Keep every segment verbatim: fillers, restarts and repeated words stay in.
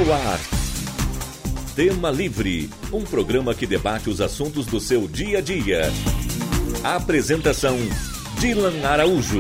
No ar, Tema Livre, um programa que debate os assuntos do seu dia a dia. A apresentação, Dilan Araújo.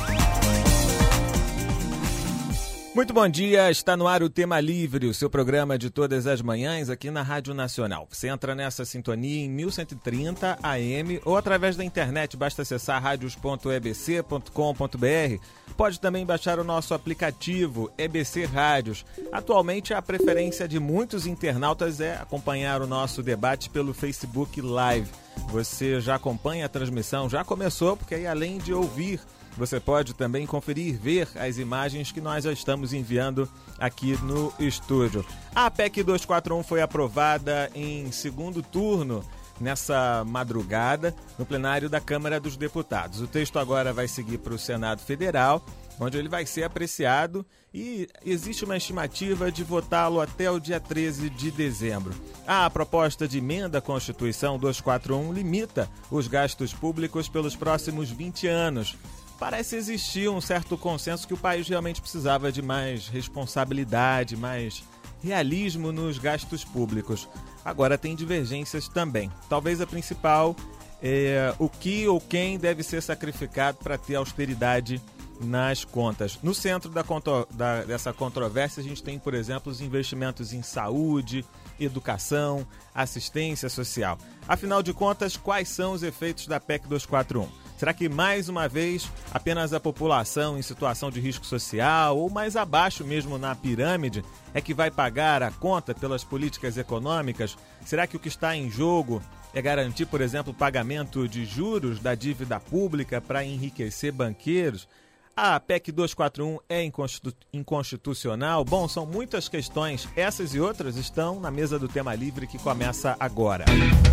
Muito bom dia, está no ar o Tema Livre, o seu programa de todas as manhãs aqui na Rádio Nacional. Você entra nessa sintonia em mil cento e trinta A M ou através da internet, basta acessar radios ponto e b c ponto com ponto b r. Pode também baixar o nosso aplicativo E B C Rádios. Atualmente a preferência de muitos internautas é acompanhar o nosso debate pelo Facebook Live. Você já acompanha a transmissão, já começou, porque aí além de ouvir, você pode também conferir, ver as imagens que nós já estamos enviando aqui no estúdio. A P E C duzentos e quarenta e um foi aprovada em segundo turno nessa madrugada no plenário da Câmara dos Deputados. O texto agora vai seguir para o Senado Federal, onde ele vai ser apreciado e existe uma estimativa de votá-lo até o dia treze de dezembro. A proposta de emenda à Constituição duzentos e quarenta e um limita os gastos públicos pelos próximos vinte anos. Parece existir um certo consenso que o país realmente precisava de mais responsabilidade, mais realismo nos gastos públicos. Agora tem divergências também. Talvez a principal é o que ou quem deve ser sacrificado para ter austeridade nas contas. No centro da, da, dessa controvérsia, a gente tem, por exemplo, os investimentos em saúde, educação, assistência social. Afinal de contas, quais são os efeitos da P E C duzentos e quarenta e um? Será que, mais uma vez, apenas a população em situação de risco social ou mais abaixo mesmo na pirâmide é que vai pagar a conta pelas políticas econômicas? Será que o que está em jogo é garantir, por exemplo, o pagamento de juros da dívida pública para enriquecer banqueiros? A P E C duzentos e quarenta e um é inconstitucional? Bom, são muitas questões. Essas e outras estão na mesa do Tema Livre, que começa agora.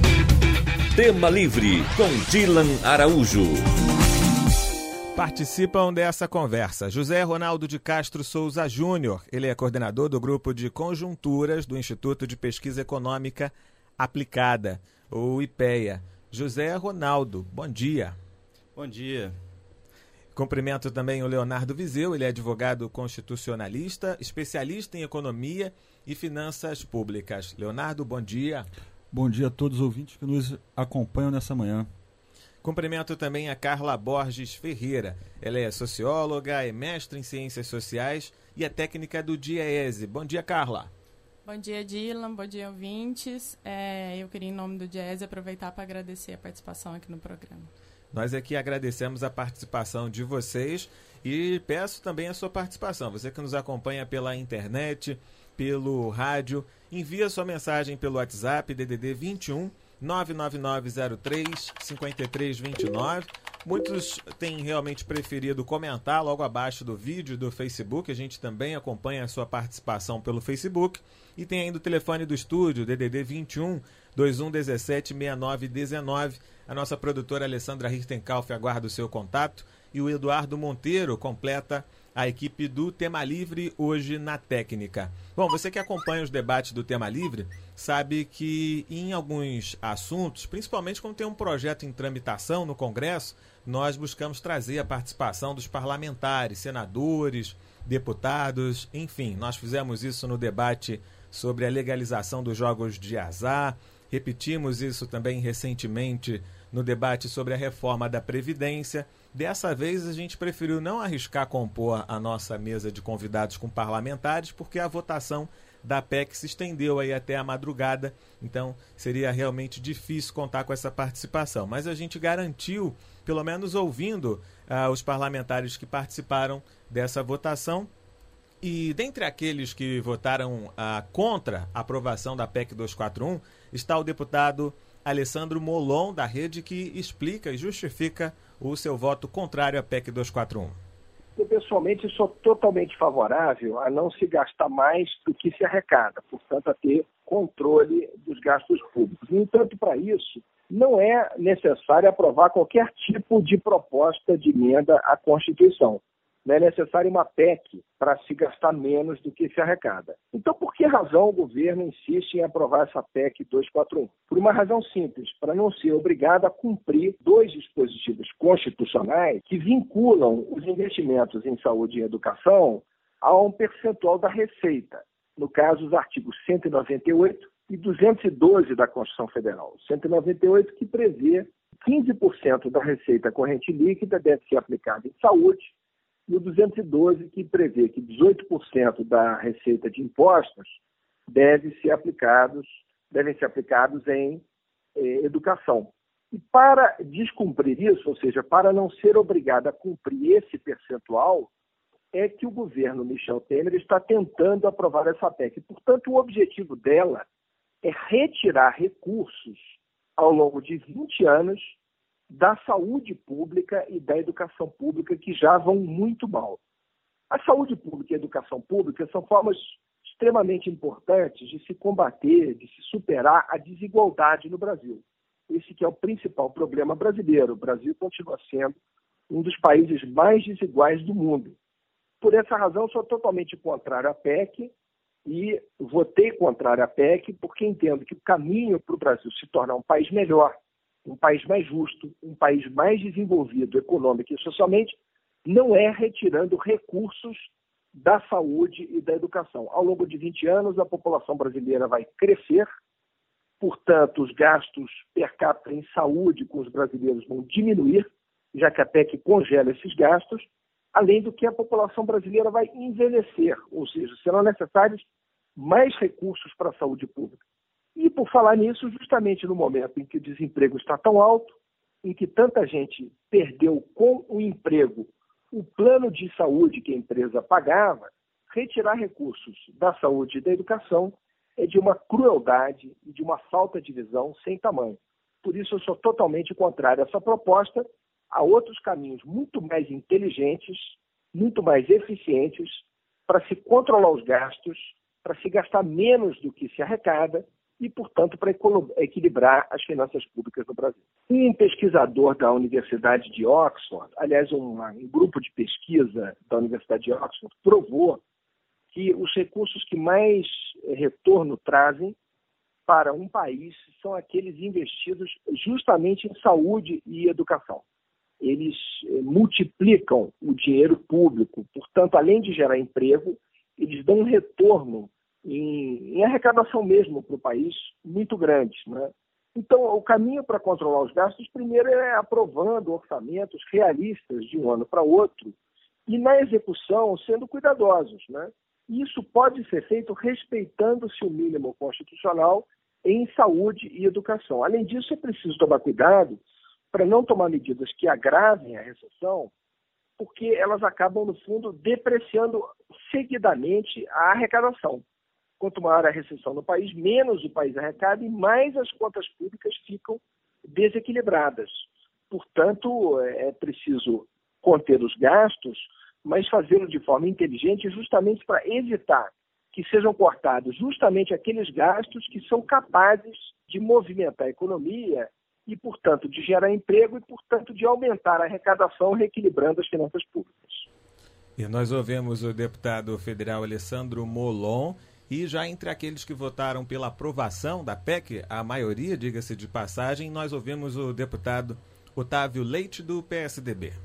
Tema Livre, com Dilan Araújo. Participam dessa conversa José Ronaldo de Castro Souza Júnior. Ele é coordenador do Grupo de Conjunturas do Instituto de Pesquisa Econômica Aplicada, o IPEA. José Ronaldo, bom dia. Bom dia. Cumprimento também o Leonardo Vizeu, ele é advogado constitucionalista, especialista em economia e finanças públicas. Leonardo, bom dia. Bom dia a todos os ouvintes que nos acompanham nessa manhã. Cumprimento também a Carla Borges Ferreira. Ela é socióloga, é mestre em ciências sociais e é técnica do DIEESE. Bom dia, Carla. Bom dia, Dilan. Bom dia, ouvintes. É, eu queria, em nome do DIEESE, aproveitar para agradecer a participação aqui no programa. Nós aqui agradecemos a participação de vocês e peço também a sua participação. Você que nos acompanha pela internet, pelo rádio, envia sua mensagem pelo WhatsApp D D D vinte e um, nove nove nove zero três, cinco três dois nove. Muitos têm realmente preferido comentar logo abaixo do vídeo do Facebook. A gente também acompanha a sua participação pelo Facebook. E tem ainda o telefone do estúdio, D D D vinte e um, vinte e um dezessete, sessenta e nove dezenove. A nossa produtora Alessandra Richtenkauf aguarda o seu contato. E o Eduardo Monteiro completa a equipe do Tema Livre hoje na técnica. Bom, você que acompanha os debates do Tema Livre sabe que em alguns assuntos, principalmente quando tem um projeto em tramitação no Congresso, nós buscamos trazer a participação dos parlamentares, senadores, deputados, enfim. Nós fizemos isso no debate sobre a legalização dos jogos de azar, repetimos isso também recentemente no debate sobre a reforma da Previdência. Dessa vez a gente preferiu não arriscar compor a nossa mesa de convidados com parlamentares, porque a votação da P E C se estendeu aí até a madrugada, então seria realmente difícil contar com essa participação. Mas a gente garantiu, pelo menos ouvindo uh, os parlamentares que participaram dessa votação, e dentre aqueles que votaram uh, contra a aprovação da P E C duzentos e quarenta e um, está o deputado Alessandro Molon, da Rede, que explica e justifica o seu voto contrário à P E C duzentos e quarenta e um. Eu, pessoalmente, sou totalmente favorável a não se gastar mais do que se arrecada, portanto, a ter controle dos gastos públicos. No entanto, para isso, não é necessário aprovar qualquer tipo de proposta de emenda à Constituição. Não é necessário uma P E C para se gastar menos do que se arrecada. Então, por que razão o governo insiste em aprovar essa P E C duzentos e quarenta e um? Por uma razão simples, para não ser obrigado a cumprir dois dispositivos constitucionais que vinculam os investimentos em saúde e educação a um percentual da receita. no caso, os artigos cento e noventa e oito e duzentos e doze da Constituição Federal. cento e noventa e oito que prevê quinze por cento da receita corrente líquida deve ser aplicada em saúde, e o duzentos e doze que prevê que dezoito por cento da receita de impostos deve ser aplicados, devem ser aplicados em eh, educação. E para descumprir isso, ou seja, para não ser obrigado a cumprir esse percentual, é que o governo Michel Temer está tentando aprovar essa P E C. Portanto, o objetivo dela é retirar recursos ao longo de vinte anos da saúde pública e da educação pública, que já vão muito mal. A saúde pública e a educação pública são formas extremamente importantes de se combater, de se superar a desigualdade no Brasil. Esse que é o principal problema brasileiro. O Brasil continua sendo um dos países mais desiguais do mundo. Por essa razão, sou totalmente contrário à P E C e votei contrário à P E C porque entendo que o caminho para o Brasil se tornar um país melhor, um país mais justo, um país mais desenvolvido econômica e socialmente, não é retirando recursos da saúde e da educação. Ao longo de vinte anos, a população brasileira vai crescer, portanto, os gastos per capita em saúde com os brasileiros vão diminuir, já que a P E C congela esses gastos, além do que a população brasileira vai envelhecer, ou seja, serão necessários mais recursos para a saúde pública. E, por falar nisso, justamente no momento em que o desemprego está tão alto, em que tanta gente perdeu com o emprego o plano de saúde que a empresa pagava, retirar recursos da saúde e da educação é de uma crueldade e de uma falta de visão sem tamanho. Por isso, eu sou totalmente contrário a essa proposta. Há outros caminhos muito mais inteligentes, muito mais eficientes para se controlar os gastos, para se gastar menos do que se arrecada e, portanto, para equilibrar as finanças públicas no Brasil. Um pesquisador da Universidade de Oxford, aliás, um, um grupo de pesquisa da Universidade de Oxford, provou que os recursos que mais retorno trazem para um país são aqueles investidos justamente em saúde e educação. Eles multiplicam o dinheiro público, portanto, além de gerar emprego, eles dão um retorno em, em arrecadação mesmo para o país muito grande, né? Então, o caminho para controlar os gastos, primeiro, é aprovando orçamentos realistas de um ano para outro e, na execução, sendo cuidadosos, né? Isso pode ser feito respeitando-se o mínimo constitucional em saúde e educação. Além disso, é preciso tomar cuidado para não tomar medidas que agravem a recessão, porque elas acabam, no fundo, depreciando seguidamente a arrecadação. Quanto maior a recessão no país, menos o país arrecada e mais as contas públicas ficam desequilibradas. Portanto, é preciso conter os gastos, mas fazê-lo de forma inteligente justamente para evitar que sejam cortados justamente aqueles gastos que são capazes de movimentar a economia e, portanto, de gerar emprego e, portanto, de aumentar a arrecadação, reequilibrando as finanças públicas. E nós ouvimos o deputado federal Alessandro Molon, e já entre aqueles que votaram pela aprovação da P E C, a maioria, diga-se de passagem, nós ouvimos o deputado Otávio Leite, do P S D B.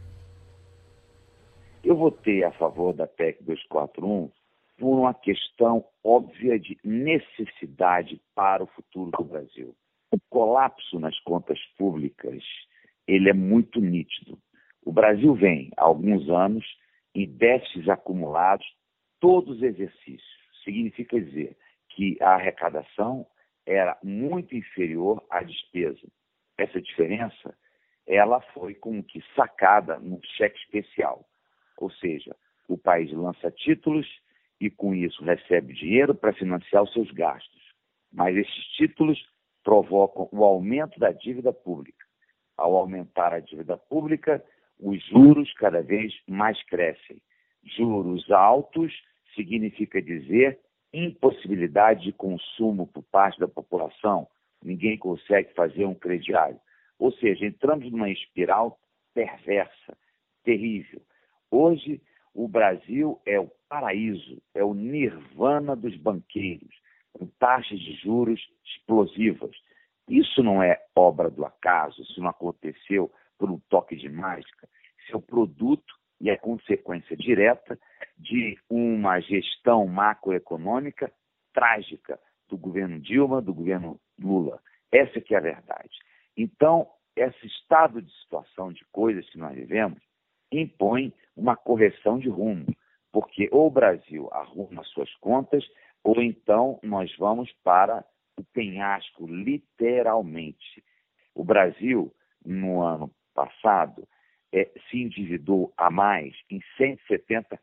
Eu votei a favor da P E C duzentos e quarenta e um por uma questão óbvia de necessidade para o futuro do Brasil. O colapso nas contas públicas, ele é muito nítido. O Brasil vem, há alguns anos, em déficits acumulados, todos os exercícios. Significa dizer que a arrecadação era muito inferior à despesa. Essa diferença, ela foi como que sacada num cheque especial. Ou seja, o país lança títulos e com isso recebe dinheiro para financiar os seus gastos. Mas esses títulos provocam o aumento da dívida pública. Ao aumentar a dívida pública, os juros cada vez mais crescem. Juros altos significa dizer impossibilidade de consumo por parte da população. Ninguém consegue fazer um crediário. Ou seja, entramos numa espiral perversa, terrível. Hoje, o Brasil é o paraíso, é o nirvana dos banqueiros, com taxas de juros explosivas. Isso não é obra do acaso, isso não aconteceu por um toque de mágica. Isso é o produto e a consequência direta de uma gestão macroeconômica trágica do governo Dilma, do governo Lula. Essa que é a verdade. Então, esse estado de situação de coisas que nós vivemos impõe uma correção de rumo, porque ou o Brasil arruma suas contas, ou então nós vamos para o penhasco, literalmente. O Brasil, no ano passado, é, se endividou a mais em cento e setenta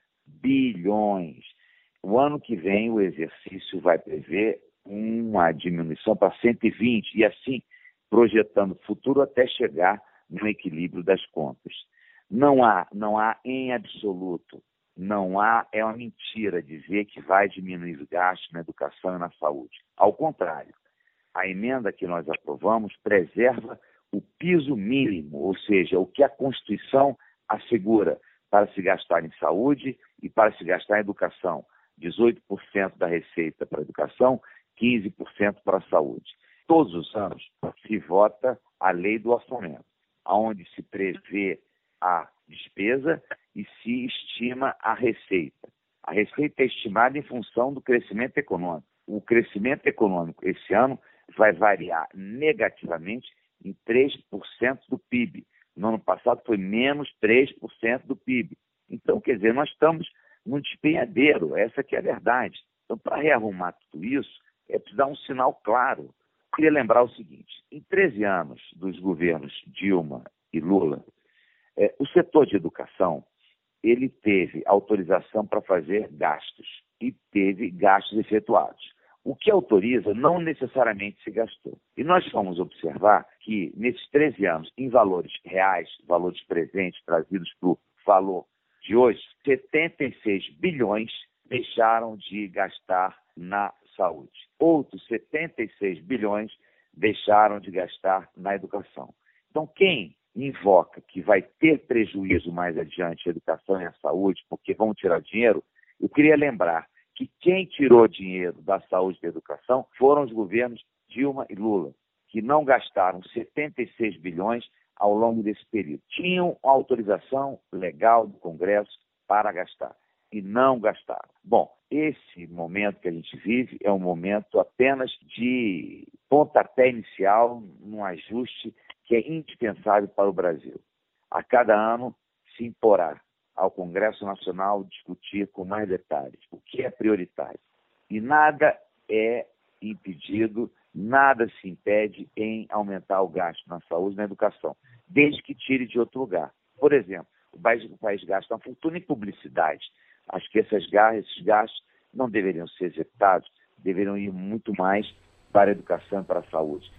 bilhões. O ano que vem, o exercício vai prever uma diminuição para cento e vinte, e assim projetando o futuro até chegar no equilíbrio das contas. Não há, não há em absoluto, não há, é uma mentira dizer que vai diminuir os gastos na educação e na saúde. Ao contrário, a emenda que nós aprovamos preserva o piso mínimo, ou seja, o que a Constituição assegura para se gastar em saúde e para se gastar em educação. dezoito por cento da receita para a educação, quinze por cento para a saúde. Todos os anos se vota a lei do orçamento, onde se prevê a despesa e se estima a receita. A receita é estimada em função do crescimento econômico. O crescimento econômico esse ano vai variar negativamente em três por cento do P I B. No ano passado foi menos três por cento do P I B. Então, quer dizer, nós estamos num despenhadeiro, essa que é a verdade. Então, para rearrumar tudo isso, é preciso dar um sinal claro. Queria lembrar o seguinte, em treze anos dos governos Dilma e Lula, é, o setor de educação, ele teve autorização para fazer gastos e teve gastos efetuados. O que autoriza não necessariamente se gastou. E nós vamos observar que, nesses treze anos, em valores reais, valores presentes trazidos para o valor de hoje, setenta e seis bilhões deixaram de gastar na saúde. Outros setenta e seis bilhões deixaram de gastar na educação. Então, quem invoca que vai ter prejuízo mais adiante a educação e a saúde, porque vão tirar dinheiro, eu queria lembrar que quem tirou dinheiro da saúde e da educação foram os governos Dilma e Lula, que não gastaram setenta e seis bilhões ao longo desse período. Tinham autorização legal do Congresso para gastar e não gastaram. Bom, esse momento que a gente vive é um momento apenas de pontapé inicial num ajuste que é indispensável para o Brasil. A cada ano se imporá ao Congresso Nacional discutir com mais detalhes o que é prioritário. E nada é impedido, nada se impede em aumentar o gasto na saúde e na educação, desde que tire de outro lugar. Por exemplo, o país, o país gasta uma fortuna em publicidade. Acho que essas, esses gastos não deveriam ser executados, deveriam ir muito mais para a educação e para a saúde.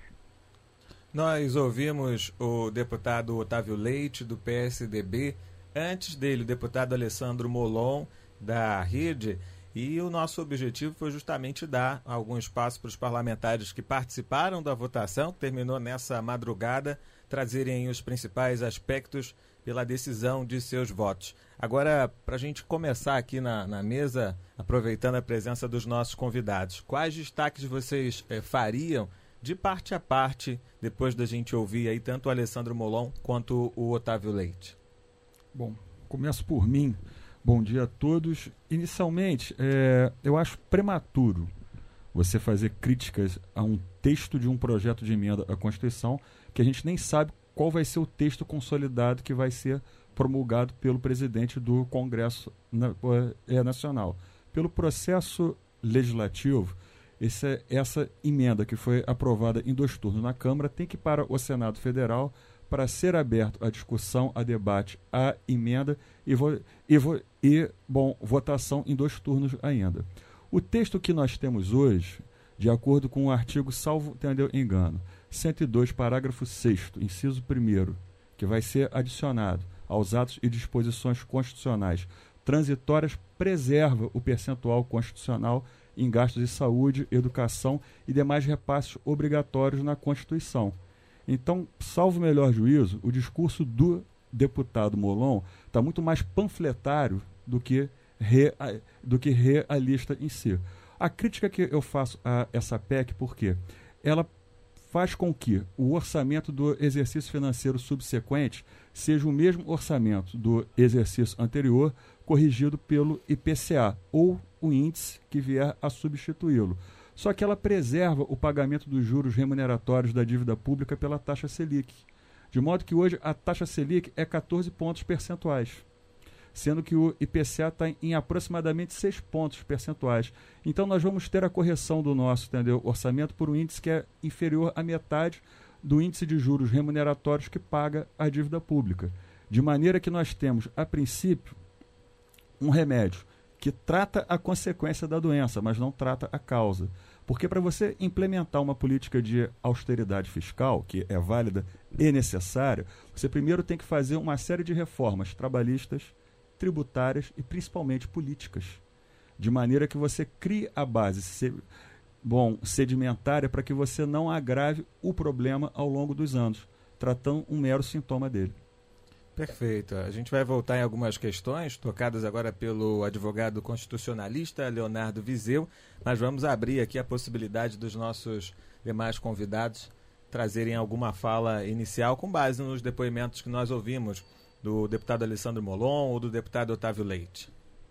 Nós ouvimos o deputado Otávio Leite, do P S D B, antes dele, o deputado Alessandro Molon, da Rede, e o nosso objetivo foi justamente dar algum espaço para os parlamentares que participaram da votação, que terminou nessa madrugada, trazerem os principais aspectos pela decisão de seus votos. Agora, para a gente começar aqui na, na mesa, aproveitando a presença dos nossos convidados, quais destaques vocês eh, fariam de parte a parte, depois da gente ouvir aí tanto o Alessandro Molon quanto o Otávio Leite? Bom, começo por mim. Bom dia a todos. Inicialmente, é, eu acho prematuro você fazer críticas a um texto de um projeto de emenda à Constituição que a gente nem sabe qual vai ser o texto consolidado que vai ser promulgado pelo presidente do Congresso Nacional. Pelo processo legislativo, esse, essa emenda que foi aprovada em dois turnos na Câmara tem que ir para o Senado Federal para ser aberto a discussão, a debate, a emenda e, vo, e, vo, e bom, votação em dois turnos ainda. O texto que nós temos hoje, de acordo com o artigo, salvo entendeu engano, cento e dois, parágrafo sexto, inciso primeiro, que vai ser adicionado aos atos e disposições constitucionais transitórias, preserva o percentual constitucional em gastos de saúde, educação e demais repasses obrigatórios na Constituição. Então, salvo o melhor juízo, o discurso do deputado Molon está muito mais panfletário do que, re, do que realista em si. A crítica que eu faço a essa P E C, por quê? Ela faz com que o orçamento do exercício financeiro subsequente seja o mesmo orçamento do exercício anterior, corrigido pelo I P C A, ou o índice que vier a substituí-lo. Só que ela preserva o pagamento dos juros remuneratórios da dívida pública pela taxa Selic, de modo que hoje a taxa Selic é quatorze pontos percentuais, sendo que o I P C A está em aproximadamente seis pontos percentuais. Então nós vamos ter a correção do nosso, entendeu, orçamento por um índice que é inferior à metade do índice de juros remuneratórios que paga a dívida pública. De maneira que nós temos, a princípio, um remédio que trata a consequência da doença, mas não trata a causa. Porque para você implementar uma política de austeridade fiscal, que é válida e necessária, você primeiro tem que fazer uma série de reformas trabalhistas, tributárias e principalmente políticas, de maneira que você crie a base se, bom, sedimentária para que você não agrave o problema ao longo dos anos, tratando um mero sintoma dele. Perfeito. A gente vai voltar em algumas questões tocadas agora pelo advogado constitucionalista Leonardo Vizeu, mas vamos abrir aqui a possibilidade dos nossos demais convidados trazerem alguma fala inicial com base nos depoimentos que nós ouvimos do deputado Alessandro Molon ou do deputado Otávio Leite.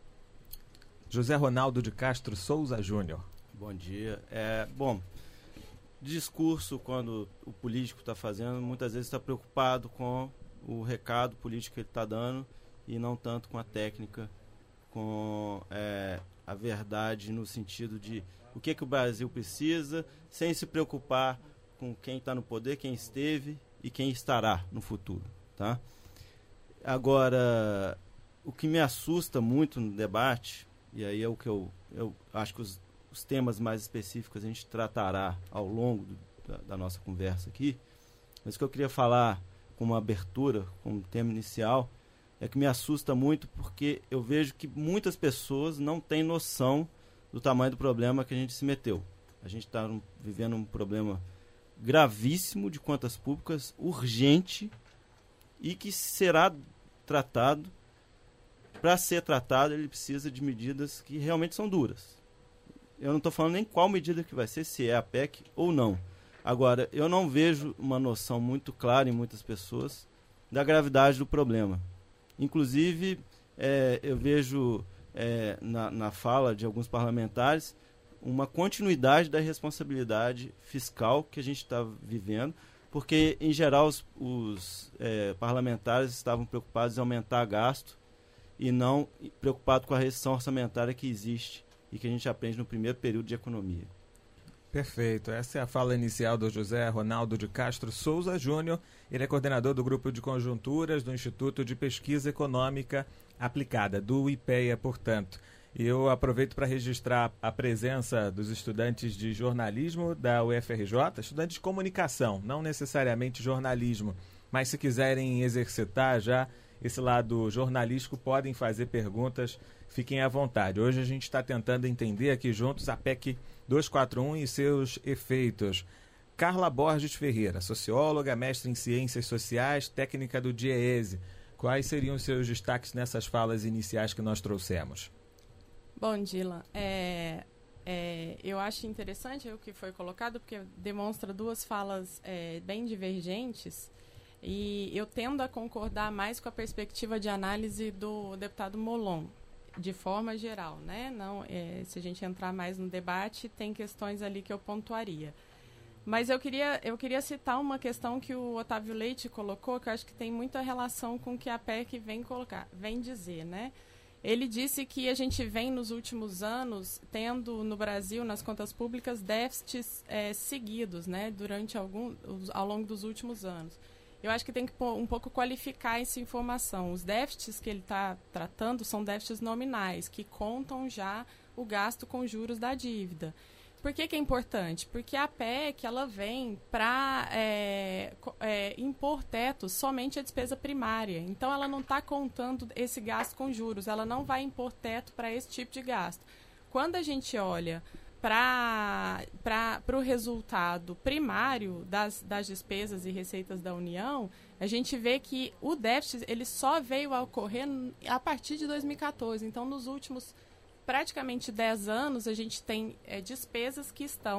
José Ronaldo de Castro Souza Júnior. Bom dia. É, bom, discurso, quando o político está fazendo, muitas vezes está preocupado com o recado político que ele está dando e não tanto com a técnica, com é, a verdade no sentido de o que, que o Brasil precisa, sem se preocupar com quem está no poder, quem esteve e quem estará no futuro, tá? Agora, o que me assusta muito no debate, e aí é o que eu, eu acho que os, os temas mais específicos a gente tratará ao longo do, da, da nossa conversa aqui, mas o que eu queria falar como abertura, como tema inicial, é que me assusta muito porque eu vejo que muitas pessoas não têm noção do tamanho do problema que a gente se meteu. A gente está um, vivendo um problema gravíssimo de contas públicas, urgente, e que será tratado. Para ser tratado, ele precisa de medidas que realmente são duras. Eu não estou falando nem qual medida que vai ser, se é a P E C ou não. Agora, eu não vejo uma noção muito clara em muitas pessoas da gravidade do problema. Inclusive, é, eu vejo é, na, na fala de alguns parlamentares uma continuidade da responsabilidade fiscal que a gente está vivendo, porque, em geral, os, os é, parlamentares estavam preocupados em aumentar gasto e não preocupados com a restrição orçamentária que existe e que a gente aprende no primeiro período de economia. Perfeito. Essa é a fala inicial do José Ronaldo de Castro Souza Júnior. Ele é coordenador do Grupo de Conjunturas do Instituto de Pesquisa Econômica Aplicada, do I P E A, portanto. E eu aproveito para registrar a presença dos estudantes de jornalismo da U F R J, estudantes de comunicação, não necessariamente jornalismo, mas se quiserem exercitar já esse lado jornalístico, podem fazer perguntas, fiquem à vontade. Hoje a gente está tentando entender aqui juntos a P E C duzentos e quarenta e um e seus efeitos. Carla Borges Ferreira, socióloga, mestre em Ciências Sociais, técnica do DIEESE. Quais seriam os seus destaques nessas falas iniciais que nós trouxemos? Bom, Dylan, é, é, eu acho interessante o que foi colocado, porque demonstra duas falas é, bem divergentes, e eu tendo a concordar mais com a perspectiva de análise do deputado Molon, de forma geral, né? Não, é, se a gente entrar mais no debate, tem questões ali que eu pontuaria. Mas eu queria, eu queria citar uma questão que o Otávio Leite colocou, que eu acho que tem muita relação com o que a P E C vem, colocar, vem dizer, né? Ele disse que a gente vem, nos últimos anos, tendo no Brasil, nas contas públicas, déficits é, seguidos, né? Durante algum, ao longo dos últimos anos. Eu acho que tem que um pouco qualificar essa informação. Os déficits que ele está tratando são déficits nominais, que contam já o gasto com juros da dívida. Por que que é importante? Porque a P E C ela vem para é, é, impor tetos somente a despesa primária. Então, ela não está contando esse gasto com juros. Ela não vai impor teto para esse tipo de gasto. Quando a gente olha para o resultado primário das, das despesas e receitas da União, a gente vê que o déficit ele só veio a ocorrer a partir de dois mil e quatorze. Então, nos últimos praticamente dez anos, a gente tem é, despesas que estão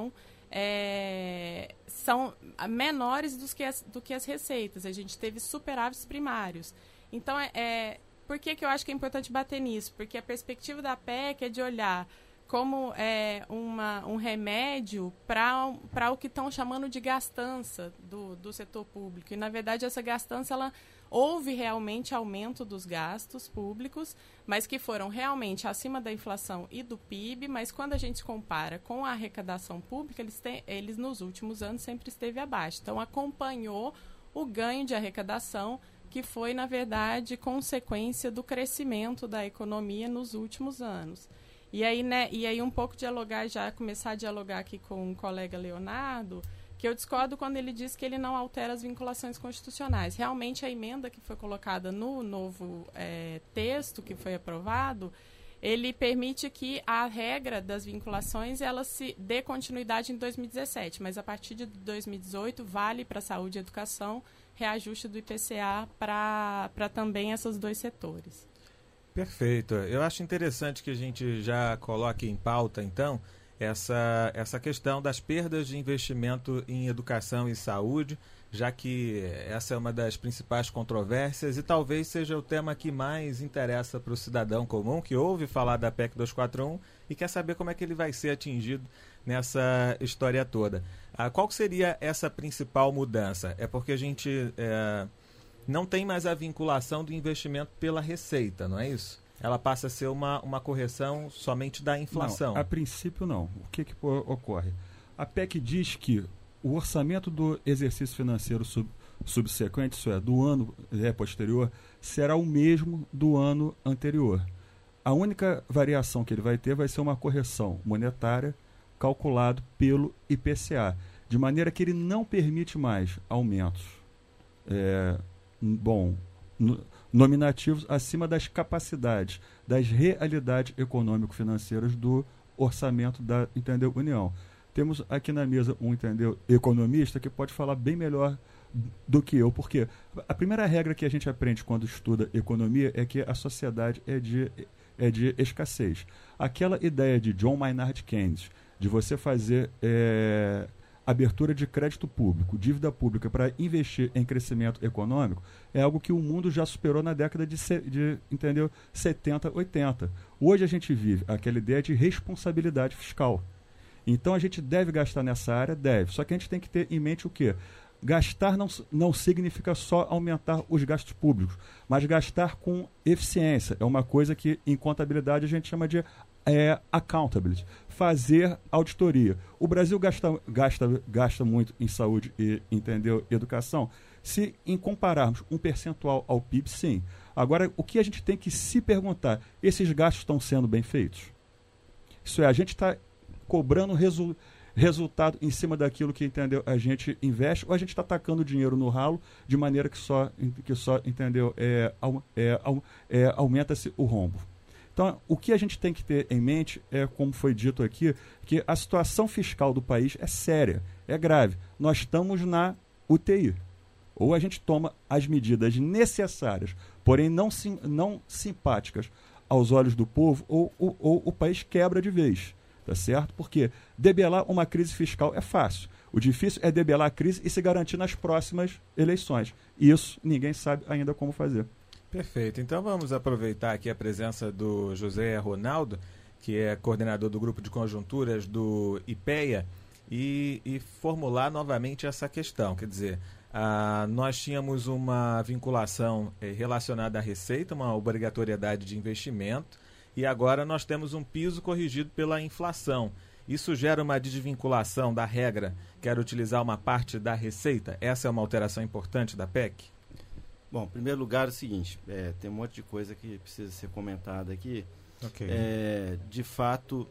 é, são menores do que, as, do que as receitas. A gente teve superávites primários. Então, é, é, por que, que eu acho que é importante bater nisso? Porque a perspectiva da P E C é de olhar como é, uma, um remédio para o que estão chamando de gastança do, do setor público. E, na verdade, essa gastança, ela, houve realmente aumento dos gastos públicos, mas que foram realmente acima da inflação e do P I B, mas quando a gente compara com a arrecadação pública, eles, têm, eles nos últimos anos sempre esteve abaixo. Então, acompanhou o ganho de arrecadação, que foi, na verdade, consequência do crescimento da economia nos últimos anos. E aí, né, e aí um pouco dialogar, já começar a dialogar aqui com o colega Leonardo, que eu discordo quando ele diz que ele não altera as vinculações constitucionais. Realmente, a emenda que foi colocada no novo é, texto que foi aprovado, ele permite que a regra das vinculações ela se dê continuidade em dois mil e dezessete, mas a partir de dois mil e dezoito vale para saúde e educação reajuste do I P C A para também esses dois setores. Perfeito. Eu acho interessante que a gente já coloque em pauta, então, essa, essa questão das perdas de investimento em educação e saúde, já que essa é uma das principais controvérsias e talvez seja o tema que mais interessa para o cidadão comum, que ouve falar da P E C duzentos e quarenta e um e quer saber como é que ele vai ser atingido nessa história toda. Ah, qual seria essa principal mudança? É porque a gente... É, não tem mais a vinculação do investimento pela receita, não é isso? Ela passa a ser uma, uma correção somente da inflação. Não, a princípio não. O que, que ocorre? A P E C diz que o orçamento do exercício financeiro sub, subsequente, isso é, do ano é, posterior, será o mesmo do ano anterior. A única variação que ele vai ter vai ser uma correção monetária calculado pelo I P C A, de maneira que ele não permite mais aumentos é, bom, no, nominativos acima das capacidades, das realidades econômico-financeiras do orçamento da, entendeu, União. Temos aqui na mesa um, entendeu, economista que pode falar bem melhor do que eu, porque a primeira regra que a gente aprende quando estuda economia é que a sociedade é de, é de escassez. Aquela ideia de John Maynard Keynes, de você fazer... É, abertura de crédito público, dívida pública para investir em crescimento econômico é algo que o mundo já superou na década de, de entendeu, setenta, oitenta. Hoje a gente vive aquela ideia de responsabilidade fiscal. Então a gente deve gastar nessa área? Deve. Só que a gente tem que ter em mente o quê? Gastar não, não significa só aumentar os gastos públicos, mas gastar com eficiência. É uma coisa que em contabilidade a gente chama de é, accountability, fazer auditoria. O Brasil gasta, gasta, gasta muito em saúde e, entendeu, educação. Se em compararmos um percentual ao P I B, sim. Agora, o que a gente tem que se perguntar, esses gastos estão sendo bem feitos? Isso é, a gente está cobrando resu resultado em cima daquilo que, entendeu, a gente investe, ou a gente está tacando dinheiro no ralo de maneira que só, que só entendeu, é, é, é, aumenta-se o rombo. Então, o que a gente tem que ter em mente é, como foi dito aqui, que a situação fiscal do país é séria, é grave. Nós estamos na U T I. Ou a gente toma as medidas necessárias, porém não, sim, não simpáticas aos olhos do povo, ou, ou, ou o país quebra de vez. Tá certo? Porque debelar uma crise fiscal é fácil. O difícil é debelar a crise e se garantir nas próximas eleições. Isso ninguém sabe ainda como fazer. Perfeito. Então vamos aproveitar aqui a presença do José Ronaldo, que é coordenador do Grupo de Conjunturas do I P E A, e, e formular novamente essa questão. Quer dizer, ah, nós tínhamos uma vinculação eh, relacionada à receita, uma obrigatoriedade de investimento, e agora nós temos um piso corrigido pela inflação. Isso gera uma desvinculação da regra, quer utilizar uma parte da receita? Essa é uma alteração importante da P E C? Bom, em primeiro lugar é o seguinte, é, tem um monte de coisa que precisa ser comentada aqui. Okay. É, de fato,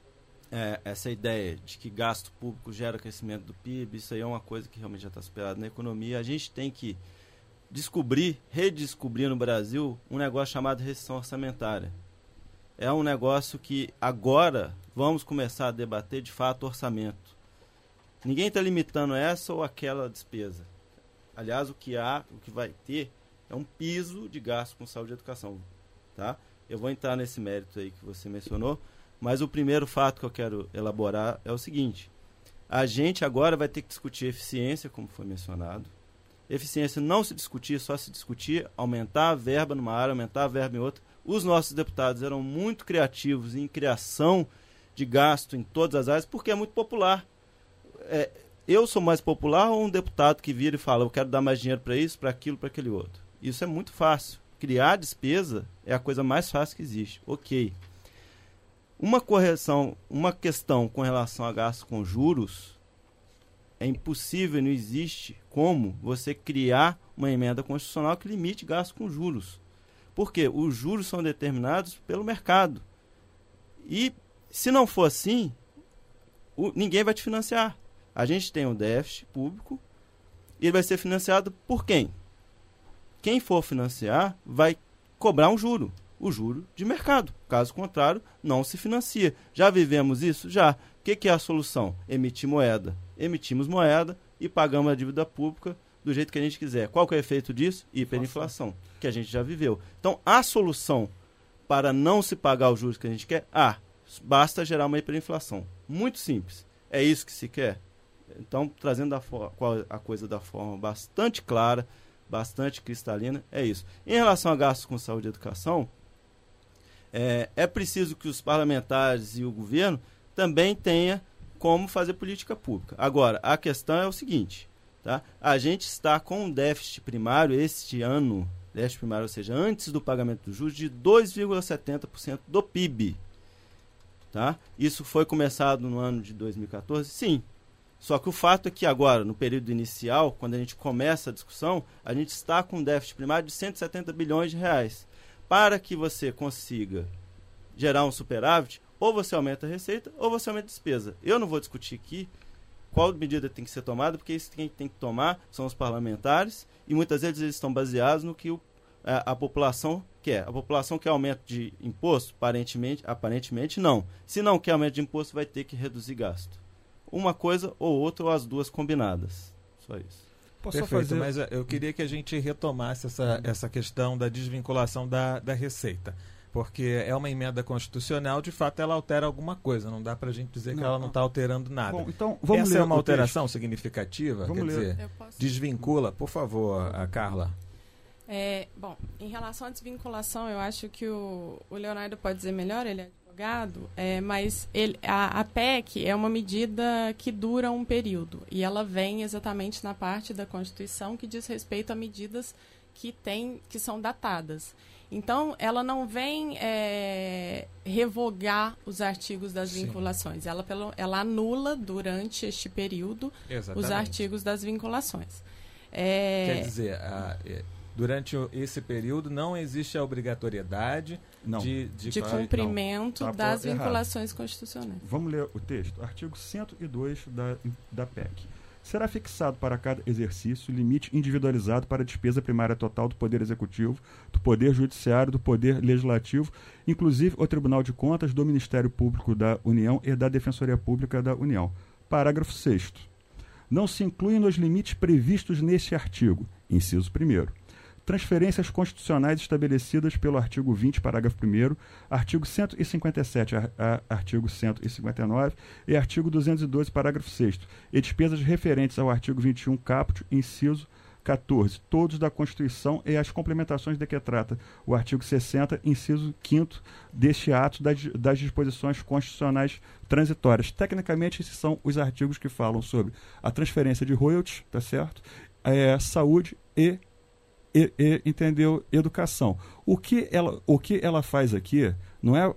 é, essa ideia de que gasto público gera crescimento do P I B, isso aí é uma coisa que realmente já está superada na economia. A gente tem que descobrir, redescobrir no Brasil um negócio chamado restrição orçamentária. É um negócio que agora vamos começar a debater de fato orçamento. Ninguém está limitando essa ou aquela despesa. Aliás, o que há, o que vai ter, é um piso de gasto com saúde e educação. Tá? Eu vou entrar nesse mérito aí que você mencionou, mas o primeiro fato que eu quero elaborar é o seguinte. A gente agora vai ter que discutir eficiência, como foi mencionado. Eficiência não se discutir, só se discutir aumentar a verba numa área, aumentar a verba em outra. Os nossos deputados eram muito criativos em criação de gasto em todas as áreas, porque é muito popular. É, eu sou mais popular ou um deputado que vira e fala, eu quero dar mais dinheiro para isso, para aquilo, para aquele outro? Isso é muito fácil. Criar despesa é a coisa mais fácil que existe. Ok. Uma correção, uma questão com relação a gastos com juros, é impossível, não existe como você criar uma emenda constitucional que limite gastos com juros. Por quê? Os juros são determinados pelo mercado. E, se não for assim, o, ninguém vai te financiar. A gente tem um déficit público e ele vai ser financiado por quem? Quem for financiar vai cobrar um juro. O juro de mercado. Caso contrário, não se financia. Já vivemos isso? Já. O que, que é a solução? Emitir moeda. Emitimos moeda e pagamos a dívida pública do jeito que a gente quiser. Qual que é o efeito disso? Hiperinflação, que a gente já viveu. Então, a solução para não se pagar os juros que a gente quer, ah, basta gerar uma hiperinflação. Muito simples. É isso que se quer? Então, trazendo a, a coisa da forma bastante clara, bastante cristalina, é isso. Em relação a gastos com saúde e educação, É, é preciso que os parlamentares e o governo também tenham como fazer política pública. Agora, a questão é o seguinte, tá? A gente está com um déficit primário este ano, déficit primário, ou seja, antes do pagamento dos juros, de dois vírgula setenta por cento do P I B. Tá? Isso foi começado no ano de dois mil e quatorze? Sim. Só que o fato é que agora, no período inicial, quando a gente começa a discussão, a gente está com um déficit primário de cento e setenta bilhões de reais. Para que você consiga gerar um superávit, ou você aumenta a receita, ou você aumenta a despesa. Eu não vou discutir aqui qual medida tem que ser tomada, porque isso quem tem que tomar são os parlamentares, e muitas vezes eles estão baseados no que o, a, a população quer. A população quer aumento de imposto? Aparentemente, aparentemente não. Se não quer aumento de imposto, vai ter que reduzir gasto. Uma coisa ou outra, ou as duas combinadas. Só isso. Posso Perfeito, fazer... mas eu queria que a gente retomasse essa, essa questão da desvinculação da, da receita. Porque é uma emenda constitucional, de fato ela altera alguma coisa. Não dá para a gente dizer não, que ela não está alterando nada. Bom, então, vamos essa ler é uma alteração texto. significativa? Vamos quer ler. dizer, desvincula, por favor, a Carla. É, bom, em relação à desvinculação, eu acho que o, o Leonardo pode dizer melhor, ele é advogado, é, mas ele, a, a P E C é uma medida que dura um período e ela vem exatamente na parte da Constituição que diz respeito a medidas que, tem, que são datadas. Então, ela não vem é, revogar os artigos das Sim. vinculações, ela, pelo, ela anula durante este período exatamente. os artigos das vinculações. É, Quer dizer, a, durante esse período não existe a obrigatoriedade não. de, de, de cumprimento não. Tá das vinculações errado. constitucionais. Vamos ler o texto. Artigo cento e dois da, da P E C. Será fixado para cada exercício limite individualizado para a despesa primária total do Poder Executivo, do Poder Judiciário, do Poder Legislativo, inclusive o Tribunal de Contas, do Ministério Público da União e da Defensoria Pública da União. Parágrafo sexto. Não se incluem nos limites previstos neste artigo, inciso primeiro, transferências constitucionais estabelecidas pelo artigo vinte, parágrafo primeiro, artigo cento e cinquenta e sete, a, a, artigo cento e cinquenta e nove e artigo duzentos e doze, parágrafo sexto, e despesas referentes ao artigo vinte e um, caput, inciso quatorze, todos da Constituição e as complementações de que trata o artigo sessenta, inciso quinto deste ato das, das disposições constitucionais transitórias. Tecnicamente, esses são os artigos que falam sobre a transferência de royalties, tá certo? É, saúde e E, e, entendeu? Educação. O que ela, o que ela faz aqui não é,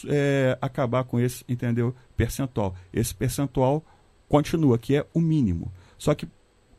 é acabar com esse, entendeu? Percentual. Esse percentual continua, que é o mínimo. Só que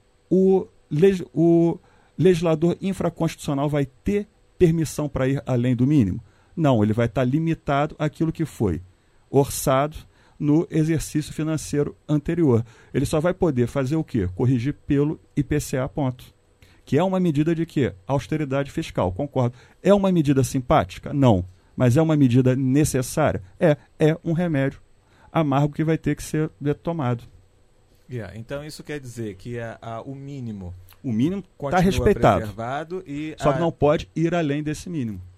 o, leg, o legislador infraconstitucional vai ter permissão para ir além do mínimo? Não, ele vai estar limitado àquilo que foi orçado no exercício financeiro anterior. Ele só vai poder fazer o quê? Corrigir pelo I P C A, ponto. Que é uma medida de quê? Austeridade fiscal, concordo. É uma medida simpática? Não. Mas é uma medida necessária? É. É um remédio amargo que vai ter que ser tomado. Yeah, então isso quer dizer que a, a, o mínimo... O mínimo está respeitado. E só a... que não pode ir além desse mínimo.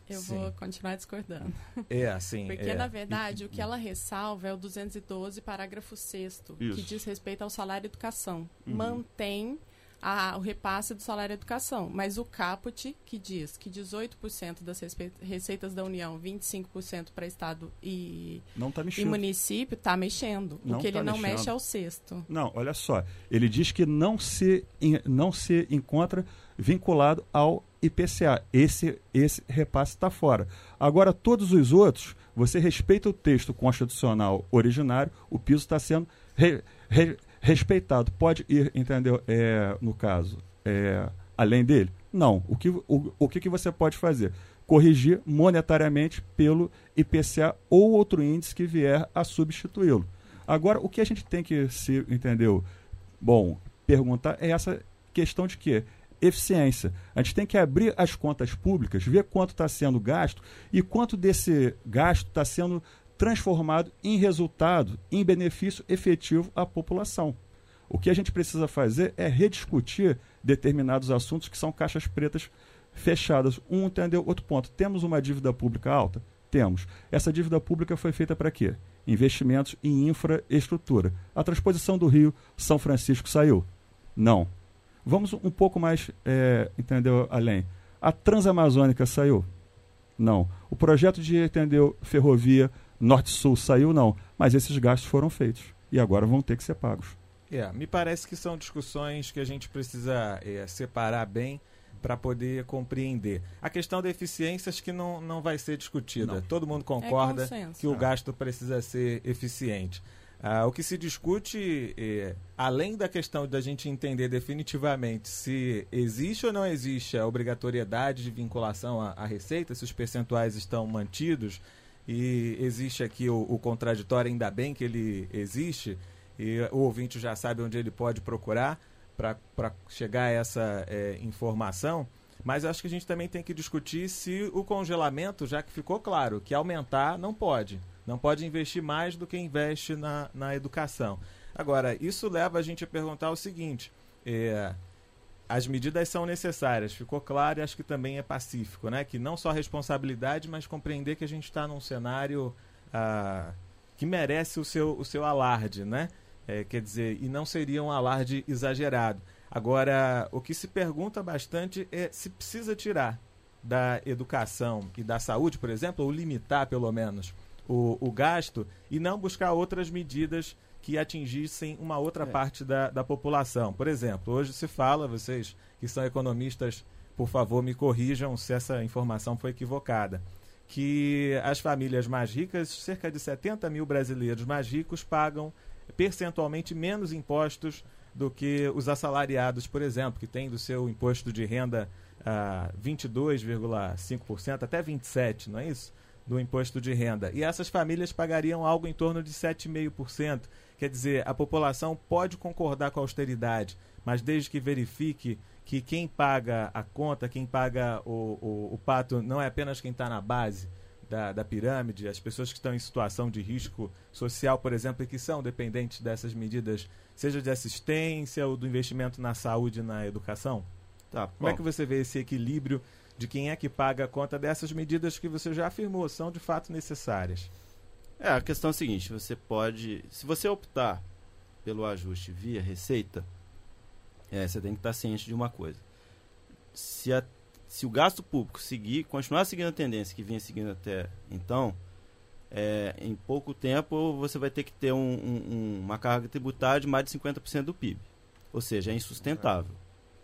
Eu Sim. vou continuar discordando. É, assim. Porque, é. na verdade, o que ela ressalva é o duzentos e doze, parágrafo sexto, que diz respeito ao salário e educação. Uhum. Mantém a, o repasse do salário e educação. Mas o caput, que diz que dezoito por cento das receitas da União, vinte e cinco por cento para Estado e, não tá e município, está mexendo. Não o que tá ele não mexendo. mexe é o sexto. Não, olha só. Ele diz que não se, não se encontra vinculado ao I P C A. Esse, esse repasse está fora. Agora, todos os outros, você respeita o texto constitucional originário, o piso está sendo re, re, respeitado. Pode ir, entendeu? É, no caso, é, além dele? Não. O que, o, o que, que você pode fazer? Corrigir monetariamente pelo I P C A ou outro índice que vier a substituí-lo. Agora, o que a gente tem que se, entendeu? Bom, perguntar é essa questão de quê? Eficiência. A gente tem que abrir as contas públicas, ver quanto está sendo gasto e quanto desse gasto está sendo transformado em resultado, em benefício efetivo à população. O que a gente precisa fazer é rediscutir determinados assuntos que são caixas pretas fechadas. Um, entendeu? Outro ponto. Temos uma dívida pública alta? Temos. Essa dívida pública foi feita para quê? Investimentos em infraestrutura. A transposição do Rio São Francisco saiu? Não. Vamos um pouco mais, é, entendeu, além. A Transamazônica saiu? Não. O projeto de, entendeu, ferrovia Norte-Sul saiu? Não. Mas esses gastos foram feitos e agora vão ter que ser pagos. É, me parece que são discussões que a gente precisa é, separar bem para poder compreender. A questão da eficiência acho que não, não vai ser discutida. Não. Todo mundo concorda é que o gasto precisa ser eficiente. Ah, o que se discute, é, além da questão da gente entender definitivamente se existe ou não existe a obrigatoriedade de vinculação à, à receita, se os percentuais estão mantidos, e existe aqui o, o contraditório, ainda bem que ele existe, e o ouvinte já sabe onde ele pode procurar para chegar a essa é, informação, mas acho que a gente também tem que discutir se o congelamento, já que ficou claro que aumentar não pode. Não pode investir mais do que investe na, na educação. Agora, isso leva a gente a perguntar o seguinte, é, as medidas são necessárias, ficou claro e acho que também é pacífico, né? Que não só responsabilidade, mas compreender que a gente está num cenário ah, que merece o seu, o seu alarde, né? É, quer dizer, e não seria um alarde exagerado. Agora, o que se pergunta bastante é se precisa tirar da educação e da saúde, por exemplo, ou limitar pelo menos O, o gasto e não buscar outras medidas que atingissem uma outra é. parte da, da população. Por exemplo, hoje se fala, vocês que são economistas, por favor, me corrijam se essa informação foi equivocada, que as famílias mais ricas, cerca de setenta mil brasileiros mais ricos, pagam percentualmente menos impostos do que os assalariados, por exemplo, que têm do seu imposto de renda ah, vinte e dois vírgula cinco por cento até vinte e sete por cento, não é isso? Do imposto de renda. E essas famílias pagariam algo em torno de sete vírgula cinco por cento. Quer dizer, a população pode concordar com a austeridade, mas desde que verifique que quem paga a conta, quem paga o, o, o pato, não é apenas quem está na base da, da pirâmide, as pessoas que estão em situação de risco social, por exemplo, e que são dependentes dessas medidas, seja de assistência ou do investimento na saúde e na educação? Tá, Como é que você vê esse equilíbrio de quem é que paga a conta dessas medidas que você já afirmou são de fato necessárias? É, a questão é a seguinte, você pode, se você optar pelo ajuste via receita, é, você tem que estar ciente de uma coisa. Se, a, se o gasto público seguir, continuar seguindo a tendência que vinha seguindo até então, é, em pouco tempo você vai ter que ter um, um, uma carga tributária de mais de cinquenta por cento do P I B. Ou seja, é insustentável.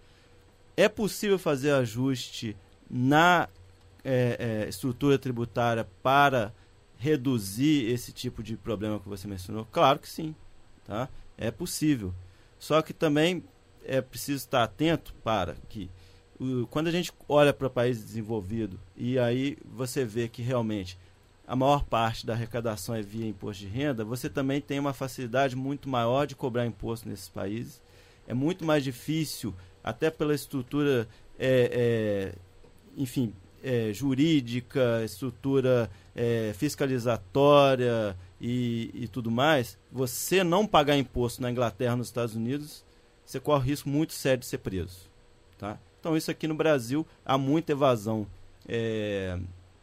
É possível fazer ajuste na é, é, estrutura tributária para reduzir esse tipo de problema que você mencionou? Claro que sim, tá? É possível. Só que também é preciso estar atento para que, o, quando a gente olha para o país desenvolvido e aí você vê que realmente a maior parte da arrecadação é via imposto de renda, você também tem uma facilidade muito maior de cobrar imposto nesses países. É muito mais difícil, até pela estrutura, é, é, enfim, é, jurídica, estrutura é, fiscalizatória e, e tudo mais, você não pagar imposto na Inglaterra, nos Estados Unidos, você corre risco muito sério de ser preso. Tá? Então, isso aqui no Brasil, há muita evasão é,